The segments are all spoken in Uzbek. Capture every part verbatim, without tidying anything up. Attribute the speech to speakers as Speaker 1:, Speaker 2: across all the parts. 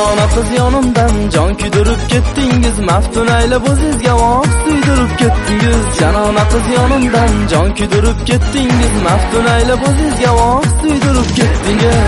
Speaker 1: Janona qiz yonimdan jon kuydirib ketdingiz, maftun aylab o'zingizga voq suydirib ketdingiz. Janona qiz yonimdan jon kuydirib ketdingiz, maftun aylab o'zingizga voq suydirib ketdingiz.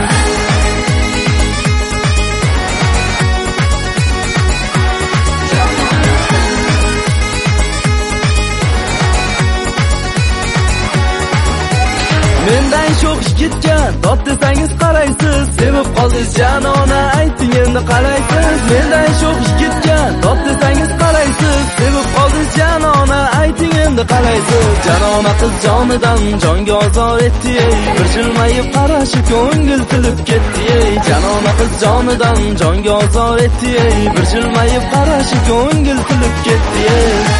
Speaker 1: Mendan sho'x yigitga dod desangiz qaraysiz, sevib qoldingiz janona ayting endi qalaysiz. Mendan sho'x yigitga dod desangiz qaraysiz, sevib qoldingiz janona ayting endi qalaysiz. Janona qiz jonidan jonga ozor etdi, bir jilmayib qarashi ko'ngil tilib ketdi. Janona qiz jonidan jonga ozor etdi, bir jilmayib qarashi ko'ngil tilib ketdi.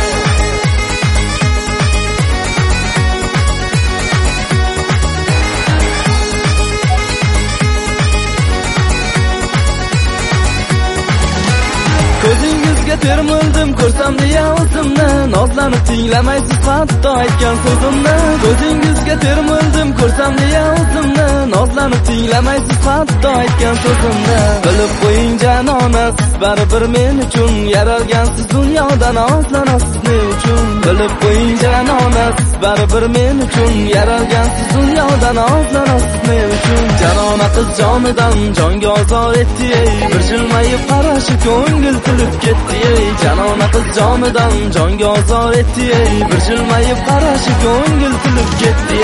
Speaker 1: Ko'zingizga termildim ko'rsam deya o'zimni, nozlanib tinglamaysiz hatto aytgan so'zimni. Ko'zingizga termildim ko'rsam deya o'zimni, nozlanib tinglamaysiz hatto aytgan so'zimni. Bilib qo'ying janona, siz baribir men uchun yaralgansiz dunyoda, nozlanasiz ne uchun. Bilib qo'ying janona, siz baribir men uchun yaralgansiz dunyoda, nozlanasiz ne uchun. Janona qiz jonidan jonga ozor etdi, bir jilmayib qarashi ko'ngil tilib ketdi. Janona qiz jonidan jonga ozor etdi, bir jilmayib qarashi ko'ngil tilib ketdi.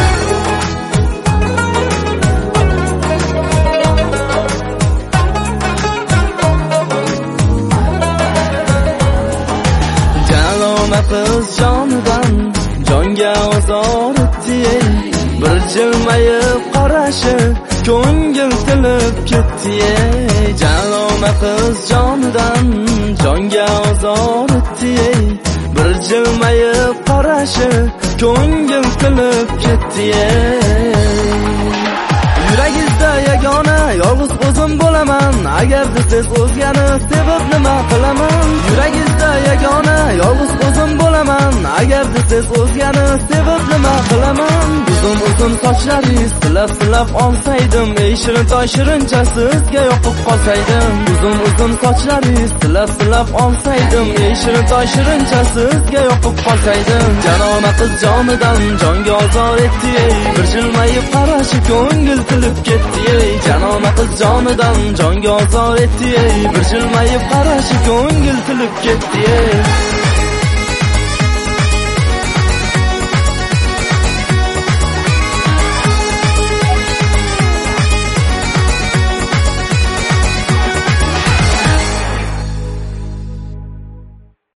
Speaker 1: Janona qiz jonidan jonga ozor etdi, bir jilmayib qarashi ko'ngil tilib ketdi. Janona qiz jonidan jonga ozor etdi, bir jilmayib qarashi ko'ngil tilib ketdi. Yuragingizda yagona yolg'iz o'zim bo'laman, agar siz o'zgani sevib nima qilaman. Yuragingizda yagona yolg'iz o'zim bo'laman, agar siz o'zgani sevib nima qilaman. Uzun uzun sochlaringiz silab silab olsaydim, ey shirin toy shirincha sizga yoqib qolsaydim. Uzun uzun sochlaringiz silab silab olsaydim, ey shirin toy shirincha sizga yoqib qolsaydim. Janona qiz jonidan jonga ozor etdi, bir jilmayib qarashi ko'ngil tilib ketdi. Janona qiz jonidan jonga ozor etdi, bir jilmayib qarashi ko'ngil tilib ketdi.